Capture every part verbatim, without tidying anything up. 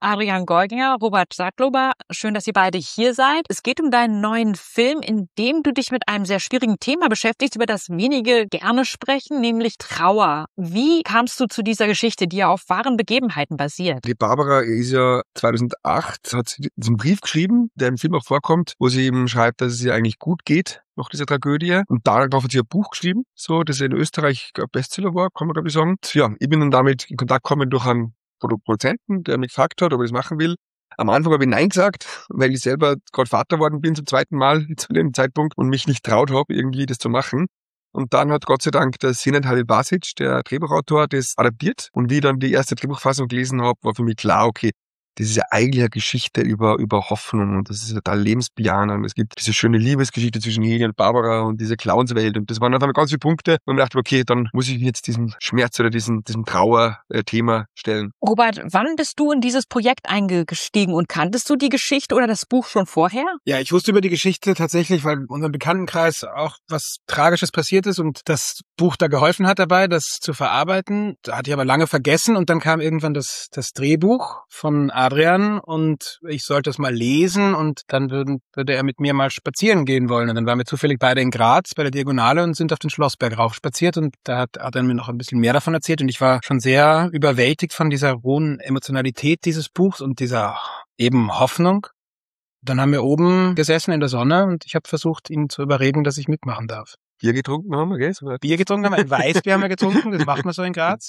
Adrian Goldginger, Robert Sadlober, schön, dass ihr beide hier seid. Es geht um deinen neuen Film, in dem du dich mit einem sehr schwierigen Thema beschäftigst, über das wenige gerne sprechen, nämlich Trauer. Wie kamst du zu dieser Geschichte, die ja auf wahren Begebenheiten basiert? Die Barbara ist ja zweitausendacht, hat sie diesen Brief geschrieben, der im Film auch vorkommt, wo sie eben schreibt, dass es ihr eigentlich gut geht nach dieser Tragödie. Und darauf hat sie ein Buch geschrieben, so, das in Österreich ein Bestseller war, kann man glaube ich sagen. Ja, ich bin dann damit in Kontakt gekommen durch einen Produzenten, der mich gefragt hat, ob ich das machen will. Am Anfang habe ich Nein gesagt, weil ich selber gerade Vater geworden bin zum zweiten Mal zu dem Zeitpunkt und mich nicht traut habe, irgendwie das zu machen. Und dann hat Gott sei Dank der Senad Halilbasic, der Drehbuchautor, das adaptiert. Und wie ich dann die erste Drehbuchfassung gelesen habe, war für mich klar, okay, das ist ja eigentlich eine Geschichte über, über Hoffnung und das ist ja total lebensbejahend. Und es gibt diese schöne Liebesgeschichte zwischen Heli und Barbara und diese Clownswelt. Und das waren einfach ganz viele Punkte. Und ich dachte, okay, dann muss ich mich jetzt diesem Schmerz oder diesem, diesem Trauer-Thema stellen. Robert, wann bist du in dieses Projekt eingestiegen und kanntest du die Geschichte oder das Buch schon vorher? Ja, ich wusste über die Geschichte tatsächlich, weil in unserem Bekanntenkreis auch was Tragisches passiert ist und das Buch da geholfen hat dabei, das zu verarbeiten. Da hatte ich aber lange vergessen und dann kam irgendwann das, das Drehbuch von Adrian und ich sollte es mal lesen und dann würden, würde er mit mir mal spazieren gehen wollen. Und dann waren wir zufällig beide in Graz bei der Diagonale und sind auf den Schlossberg rauf spaziert und da hat Adrian mir noch ein bisschen mehr davon erzählt und ich war schon sehr überwältigt von dieser hohen Emotionalität dieses Buchs und dieser eben Hoffnung. Dann haben wir oben gesessen in der Sonne und ich habe versucht, ihn zu überreden, dass ich mitmachen darf. Bier getrunken haben wir, gell? So Bier getrunken haben wir, ein Weißbier haben wir getrunken, das macht man so in Graz.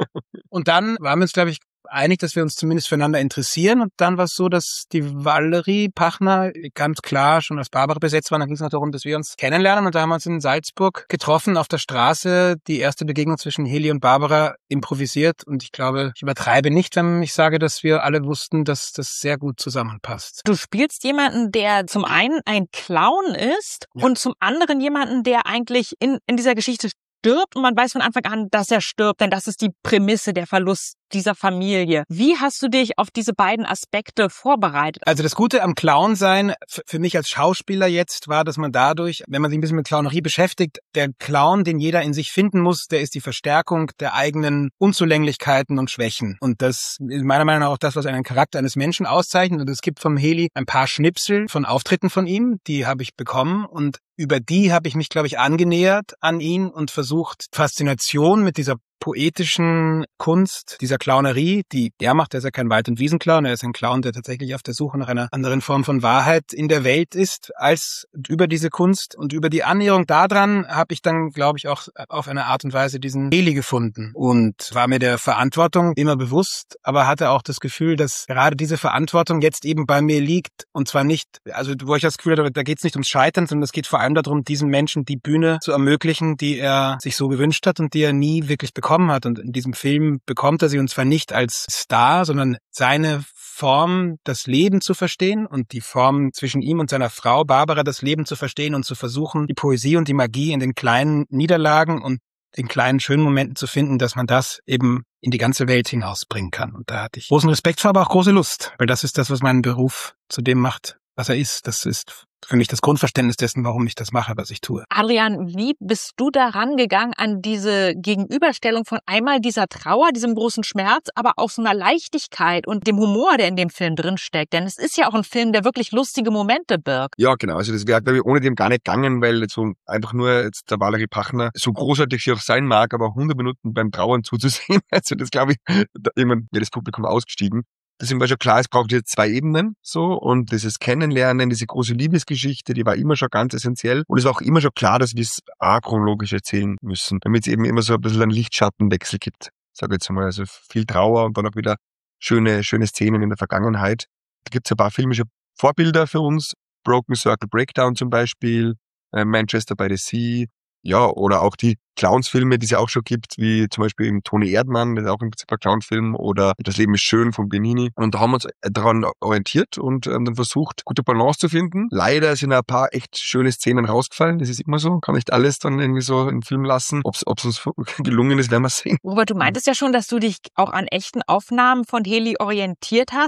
Und dann waren wir uns, glaube ich, einig, dass wir uns zumindest füreinander interessieren. Und dann war es so, dass die Valerie Pachner ganz klar schon als Barbara besetzt war. Dann ging es noch darum, dass wir uns kennenlernen. Und da haben wir uns in Salzburg getroffen, auf der Straße. Die erste Begegnung zwischen Heli und Barbara improvisiert. Und ich glaube, ich übertreibe nicht, wenn ich sage, dass wir alle wussten, dass das sehr gut zusammenpasst. Du spielst jemanden, der zum einen ein Clown ist ja. und zum anderen jemanden, der eigentlich in, in dieser Geschichte stirbt und man weiß von Anfang an, dass er stirbt, denn das ist die Prämisse, der Verlust dieser Familie. Wie hast du dich auf diese beiden Aspekte vorbereitet? Also das Gute am Clown sein für mich als Schauspieler jetzt war, dass man dadurch, wenn man sich ein bisschen mit Clownerie beschäftigt, der Clown, den jeder in sich finden muss, der ist die Verstärkung der eigenen Unzulänglichkeiten und Schwächen. Und das ist meiner Meinung nach auch das, was einen Charakter eines Menschen auszeichnet. Und es gibt vom Heli ein paar Schnipsel von Auftritten von ihm, die habe ich bekommen und über die habe ich mich, glaube ich, angenähert an ihn und versucht, Faszination mit dieser poetischen Kunst, dieser Clownerie, die er macht. Er ist ja kein Wald- und Wiesenclown, er ist ein Clown, der tatsächlich auf der Suche nach einer anderen Form von Wahrheit in der Welt ist, als über diese Kunst. Und über die Annäherung daran habe ich dann, glaube ich, auch auf eine Art und Weise diesen Heli gefunden und war mir der Verantwortung immer bewusst, aber hatte auch das Gefühl, dass gerade diese Verantwortung jetzt eben bei mir liegt und zwar nicht, also wo ich das Gefühl habe, da geht es nicht ums Scheitern, sondern es geht vor allem darum, diesem Menschen die Bühne zu ermöglichen, die er sich so gewünscht hat und die er nie wirklich bekommen hat. Und in diesem Film bekommt er sie und zwar nicht als Star, sondern seine Form, das Leben zu verstehen und die Form zwischen ihm und seiner Frau Barbara, das Leben zu verstehen und zu versuchen, die Poesie und die Magie in den kleinen Niederlagen und den kleinen schönen Momenten zu finden, dass man das eben in die ganze Welt hinausbringen kann. Und da hatte ich großen Respekt vor, aber auch große Lust, weil das ist das, was meinen Beruf zu dem macht, was er ist. Das ist für mich das Grundverständnis dessen, warum ich das mache, was ich tue. Adrian, wie bist du da rangegangen an diese Gegenüberstellung von einmal dieser Trauer, diesem großen Schmerz, aber auch so einer Leichtigkeit und dem Humor, der in dem Film drinsteckt? Denn es ist ja auch ein Film, der wirklich lustige Momente birgt. Ja, genau. Also das wäre, glaube ich, ohne dem gar nicht gegangen, weil jetzt so einfach nur jetzt der Valerie Pachner, so großartig sie auch sein mag, aber hundert Minuten beim Trauern zuzusehen, also das glaube ich, da irgendwann wäre das Publikum ausgestiegen. Deswegen war schon klar, es braucht jetzt zwei Ebenen, so, und dieses Kennenlernen, diese große Liebesgeschichte, die war immer schon ganz essentiell. Und es war auch immer schon klar, dass wir es achronologisch erzählen müssen, damit es eben immer so ein bisschen einen Lichtschattenwechsel gibt. Sag jetzt mal, also viel Trauer und dann auch wieder schöne, schöne Szenen in der Vergangenheit. Da gibt es ein paar filmische Vorbilder für uns. Broken Circle Breakdown zum Beispiel, äh, Manchester by the Sea, ja, oder auch die Clownsfilme, die es ja auch schon gibt, wie zum Beispiel im Toni Erdmann, das ist auch im Prinzip ein Clownfilm, oder Das Leben ist schön von Benini. Und da haben wir uns daran orientiert und ähm, dann versucht, gute Balance zu finden. Leider sind ein paar echt schöne Szenen rausgefallen, das ist immer so. Kann nicht alles dann irgendwie so im Film lassen. Ob es uns gelungen ist, werden wir sehen. Robert, du meintest ja schon, dass du dich auch an echten Aufnahmen von Heli orientiert hast.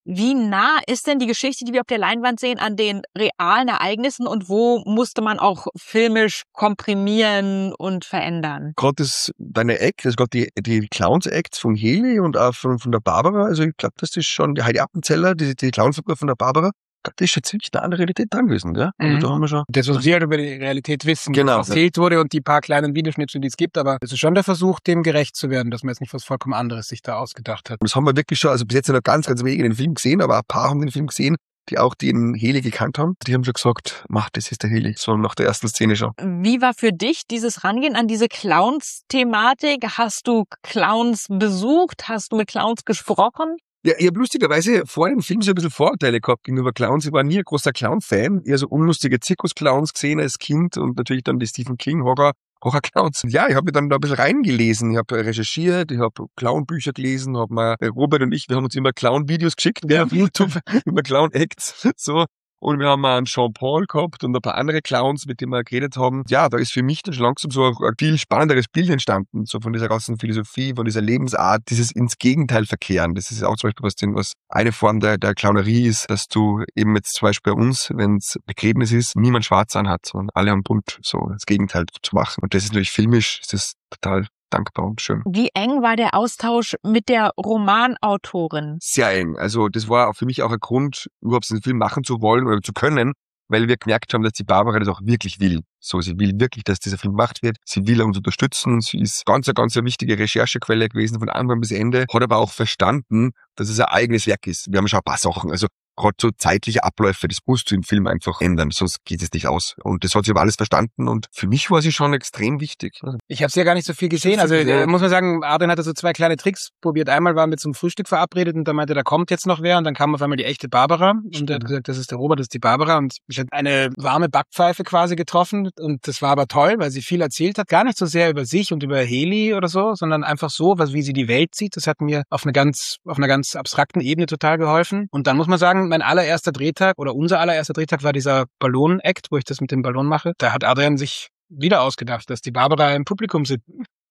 Wie nah ist denn die Geschichte, die wir auf der Leinwand sehen, an den realen Ereignissen und wo musste man auch filmisch komprimieren und verändern? Gerade das, deine Act, also gerade die, die Clowns-Acts von Heli und auch von, von der Barbara, also ich glaube, das ist schon die Heidi Appenzeller, die, die Clownfigur von der Barbara, ich glaube, das ist schon ziemlich nah an der Realität dran gewesen, ja? Also Mhm. da haben wir schon... Das, was wir halt über die Realität wissen, Genau. was erzählt wurde und die paar kleinen Videoschnipsel, die es gibt, aber es ist schon der Versuch, dem gerecht zu werden, dass man jetzt nicht was vollkommen anderes sich da ausgedacht hat. Das haben wir wirklich schon, also bis jetzt noch ganz, ganz wenige den Film gesehen, aber ein paar haben den Film gesehen, die auch den Heli gekannt haben. Die haben schon gesagt, mach, das ist der Heli. So nach der ersten Szene schon. Wie war für dich dieses Rangehen an diese Clowns-Thematik? Hast du Clowns besucht? Hast du mit Clowns gesprochen? Ja, ich habe lustigerweise vor dem Film so ein bisschen Vorurteile gehabt gegenüber Clowns. Ich war nie ein großer Clown-Fan. Eher so unlustige Zirkus-Clowns gesehen als Kind und natürlich dann die Stephen King-Horror. Horror-Clowns. Ja, ich habe mich dann da ein bisschen reingelesen. Ich habe recherchiert, ich habe Clown-Bücher gelesen, hab mal, Robert und ich, wir haben uns immer Clown-Videos geschickt, ja, auf YouTube, immer Clown-Acts, so. Und wir haben mal einen Jean-Paul gehabt und ein paar andere Clowns, mit denen wir geredet haben. Ja, da ist für mich dann schon langsam so ein viel spannenderes Bild entstanden, so von dieser ganzen Philosophie, von dieser Lebensart, dieses ins Gegenteil verkehren. Das ist auch zum Beispiel was, denn, was eine Form der, der Clownerie ist, dass du eben jetzt zum Beispiel bei uns, wenn es Begräbnis ist, niemand schwarz anhat, sondern alle haben bunt, so das Gegenteil zu machen. Und das ist natürlich filmisch, das ist total dankbar und schön. Wie eng war der Austausch mit der Romanautorin? Sehr eng. Also das war auch für mich auch ein Grund, überhaupt den Film machen zu wollen oder zu können, weil wir gemerkt haben, dass die Barbara das auch wirklich will. So, sie will wirklich, dass dieser Film gemacht wird. Sie will uns unterstützen. Sie ist ganz, eine ganz eine wichtige Recherchequelle gewesen von Anfang bis Ende, hat aber auch verstanden, dass es ein eigenes Werk ist. Wir haben schon ein paar Sachen, also gerade so zeitliche Abläufe, das musst du im Film einfach ändern, sonst geht es nicht aus. Und das hat sie aber alles verstanden und für mich war sie schon extrem wichtig. Ich habe sie ja gar nicht so viel gesehen. Also äh, muss man sagen, Adrian hatte so zwei kleine Tricks probiert. Einmal waren wir zum Frühstück verabredet und da meinte, da kommt jetzt noch wer und dann kam auf einmal die echte Barbara und er hat gesagt, das ist der Robert, das ist die Barbara und ich hatte eine warme Backpfeife quasi getroffen und das war aber toll, weil sie viel erzählt hat. Gar nicht so sehr über sich und über Heli oder so, sondern einfach so, was, wie sie die Welt sieht. Das hat mir auf eine ganz, auf einer ganz abstrakten Ebene total geholfen. Und dann muss man sagen, mein allererster Drehtag oder unser allererster Drehtag war dieser Ballon-Act, wo ich das mit dem Ballon mache. Da hat Adrian sich wieder ausgedacht, dass die Barbara im Publikum sitzt.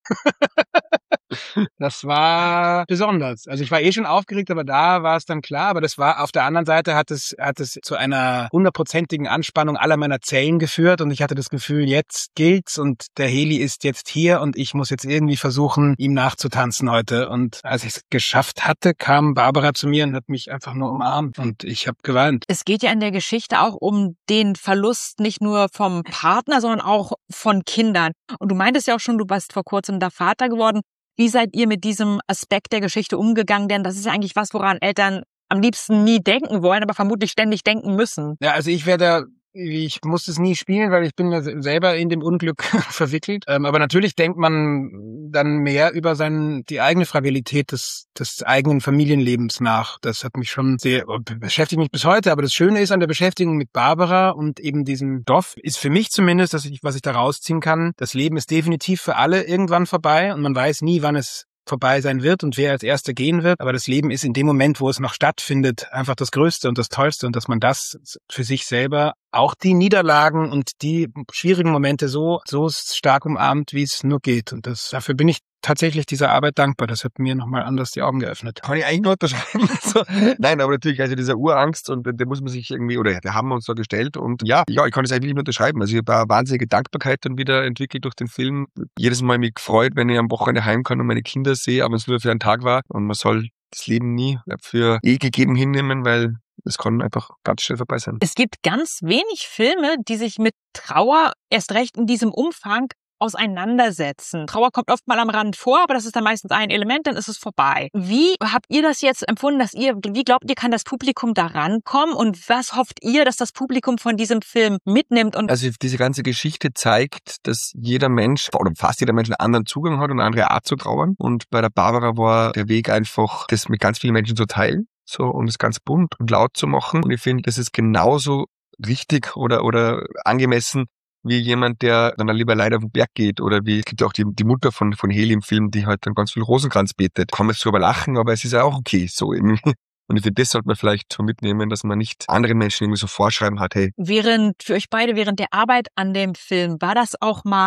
Das war besonders. Also ich war eh schon aufgeregt, aber da war es dann klar. Aber das war auf der anderen Seite hat es hat es zu einer hundertprozentigen Anspannung aller meiner Zellen geführt und ich hatte das Gefühl, jetzt gilt's und der Heli ist jetzt hier und ich muss jetzt irgendwie versuchen, ihm nachzutanzen heute. Und als ich es geschafft hatte, kam Barbara zu mir und hat mich einfach nur umarmt und ich habe geweint. Es geht ja in der Geschichte auch um den Verlust nicht nur vom Partner, sondern auch von Kindern. Und du meintest ja auch schon, du warst vor kurzem da Vater geworden. Wie seid ihr mit diesem Aspekt der Geschichte umgegangen? Denn das ist ja eigentlich was, woran Eltern am liebsten nie denken wollen, aber vermutlich ständig denken müssen. Ja, also ich werde, ich muss es nie spielen, weil ich bin ja selber in dem Unglück verwickelt. Ähm, aber natürlich denkt man dann mehr über sein, die eigene Fragilität des, des eigenen Familienlebens nach. Das hat mich schon sehr, beschäftigt mich bis heute. Aber das Schöne ist an der Beschäftigung mit Barbara und eben diesem Stoff, ist für mich zumindest, dass ich, was ich da rausziehen kann, das Leben ist definitiv für alle irgendwann vorbei und man weiß nie, wann es vorbei sein wird und wer als Erster gehen wird. Aber das Leben ist in dem Moment, wo es noch stattfindet, einfach das Größte und das Tollste und dass man das für sich selber auch die Niederlagen und die schwierigen Momente so, so stark umarmt, wie es nur geht. Und das, dafür bin ich tatsächlich dieser Arbeit dankbar. Das hat mir nochmal anders die Augen geöffnet. Kann ich eigentlich nur unterschreiben. so. Nein, aber natürlich, also dieser Urangst und der muss man sich irgendwie, oder der haben wir uns da gestellt und ja, ja, ich kann das eigentlich nur unterschreiben. Also ich habe eine wahnsinnige Dankbarkeit dann wieder entwickelt durch den Film. Jedes Mal mich gefreut, wenn ich am Wochenende heim kann und meine Kinder sehe, aber es nur für einen Tag war und man soll das Leben nie für eh gegeben hinnehmen, weil es kann einfach ganz schnell vorbei sein. Es gibt ganz wenig Filme, die sich mit Trauer erst recht in diesem Umfang auseinandersetzen. Trauer kommt oft mal am Rand vor, aber das ist dann meistens ein Element, dann ist es vorbei. Wie habt ihr das jetzt empfunden, dass ihr, wie glaubt ihr, kann das Publikum da rankommen und was hofft ihr, dass das Publikum von diesem Film mitnimmt? Und also diese ganze Geschichte zeigt, dass jeder Mensch oder fast jeder Mensch einen anderen Zugang hat und eine andere Art zu trauern und bei der Barbara war der Weg einfach, das mit ganz vielen Menschen zu teilen. So, und es ganz bunt und laut zu machen. Und ich finde, das ist genauso richtig oder, oder angemessen wie jemand, der dann lieber leider auf den Berg geht. Oder wie, es gibt ja auch die, die Mutter von, von Heli im Film, die halt dann ganz viel Rosenkranz betet. Kann man jetzt drüber lachen, aber es ist ja auch okay, so irgendwie. Und ich finde, das sollte man vielleicht so mitnehmen, dass man nicht anderen Menschen irgendwie so vorschreiben hat, hey. Während, für euch beide, während der Arbeit an dem Film, war das auch mal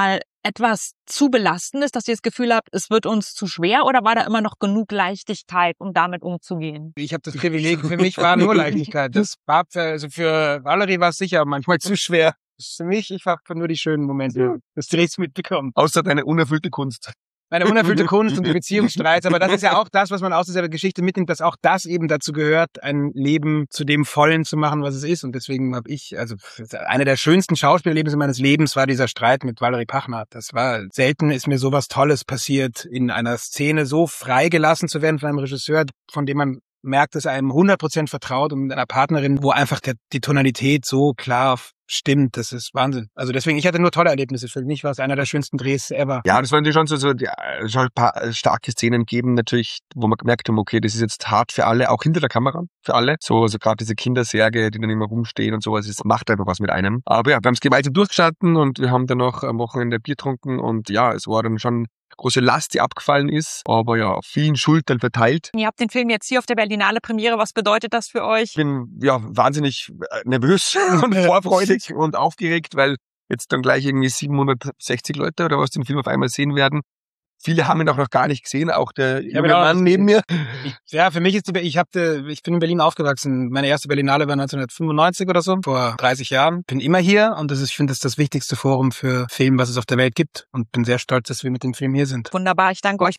etwas zu belastend ist, dass ihr das Gefühl habt, es wird uns zu schwer, oder war da immer noch genug Leichtigkeit, um damit umzugehen? Ich habe das Privileg, für mich war nur Leichtigkeit. Das war für, also für Valerie war es sicher manchmal zu schwer. Für mich, ich habe nur die schönen Momente des Drehs mitbekommen. Außer deine unerfüllte Kunst. Meine unerfüllte Kunst und die Beziehungsstreits, aber das ist ja auch das, was man aus dieser Geschichte mitnimmt, dass auch das eben dazu gehört, ein Leben zu dem Vollen zu machen, was es ist. Und deswegen habe ich, also eine der schönsten Schauspielerlebnisse meines Lebens war dieser Streit mit Valerie Pachner. Das war, selten ist mir sowas Tolles passiert, in einer Szene so freigelassen zu werden von einem Regisseur, von dem man merkt, dass er einem hundert Prozent vertraut, und mit einer Partnerin, wo einfach der, die Tonalität so klar stimmt. Das ist Wahnsinn. Also deswegen, ich hatte nur tolle Erlebnisse. Für mich war es einer der schönsten Drehs ever. Ja, das waren natürlich schon so, so die, schon ein paar starke Szenen geben, natürlich, wo man gemerkt haben, okay, das ist jetzt hart für alle, auch hinter der Kamera, für alle. So, also gerade diese Kindersärge, die dann immer rumstehen und sowas, das macht einfach was mit einem. Aber ja, wir haben es gemeinsam durchgestanden und wir haben dann noch am Wochenende Bier getrunken und ja, es war dann schon große Last, die abgefallen ist, aber ja, auf vielen Schultern verteilt. Ihr habt den Film jetzt hier auf der Berlinale Premiere. Was bedeutet das für euch? Ich bin ja wahnsinnig nervös und vorfreudig und aufgeregt, weil jetzt dann gleich irgendwie siebenhundertsechzig Leute oder was den Film auf einmal sehen werden. Viele haben ihn auch noch gar nicht gesehen, auch der junge Mann neben mir. Ich, ja, für mich ist die, ich habe, ich bin in Berlin aufgewachsen. Meine erste Berlinale war neunzehnhundertfünfundneunzig oder so, vor dreißig Jahren. Bin immer hier und das ist, ich finde, das ist das wichtigste Forum für Film, was es auf der Welt gibt, und bin sehr stolz, dass wir mit dem Film hier sind. Wunderbar, ich danke euch